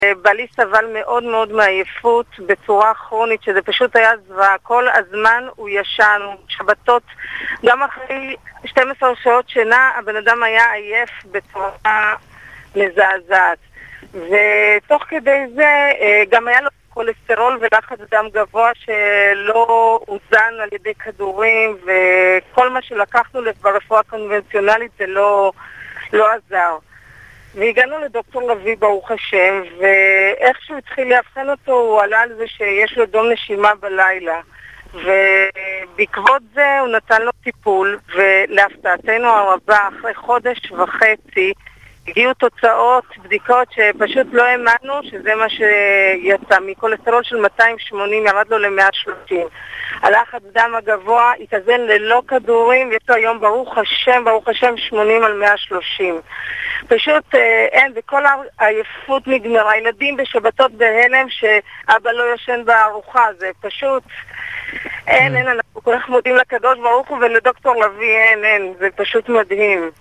בעלי סבל מאוד מאוד מעייפות בצורה כרונית, שזה פשוט היה זוועה. כל הזמן הוא ישן, שבתות, גם אחרי 12 שעות שינה, הבן אדם היה עייף בצורה מזעזעת. ותוך כדי זה גם היה לו כולסטרול ולחץ דם גבוה שלא אוזן על ידי כדורים, וכל מה שלקחנו ברפואה הקונבנציונלית זה לא עזר. והגענו לדוקטור לוי ברוך השם, ואיך שהוא התחיל לאבחן אותו הוא עלה על זה שיש לו דום נשימה בלילה, ובעקבות זה הוא נתן לו טיפול, ולהפתעתנו הרבה אחרי חודש וחצי הגיעו תוצאות, בדיקות שפשוט לא האמנו שזה מה שיצא. מכולסטרול של 280 ירד לו ל-130. הלחץ דם הגבוה התאזן ללא כדורים, ויש לו היום ברוך השם 80 על 130. פשוט אין, וכל העייפות נגמרה. הילדים בשבתות בהלם שאבא לא ישן בארוחה, זה פשוט אין, אנחנו כל כך מודים לקדוש ברוך הוא ולדוקטור לוי, אין, זה פשוט מדהים.